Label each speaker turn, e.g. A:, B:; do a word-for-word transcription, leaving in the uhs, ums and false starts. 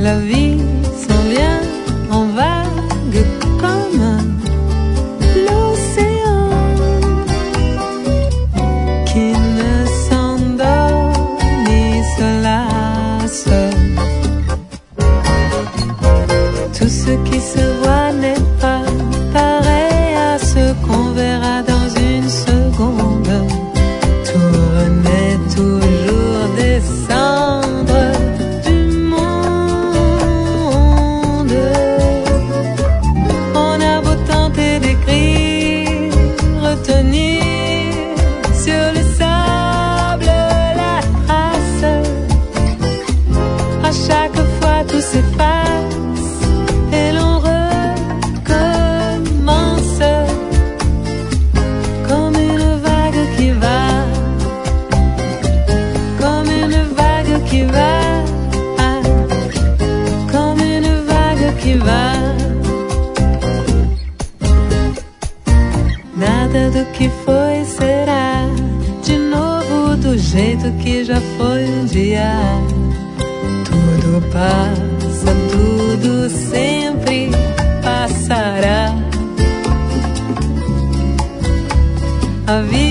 A: La vie s'en vient en vague comme l'océan qui ne s'endort ni se lasse. Tout ce qui se voit n'est pas pareil à ce qu'on verra dans une seconde. Tourner toujours descendre du monde. On a beau tenter d'écrire, retenir sur le sable la trace. À chaque fois tout s'efface et l'on recommence. Comme une vague qui va, comme une vague qui va, ah, comme une vague qui va. Nada do que foi será de novo do jeito que já foi um dia. Tudo passa, tudo sempre passará. A vida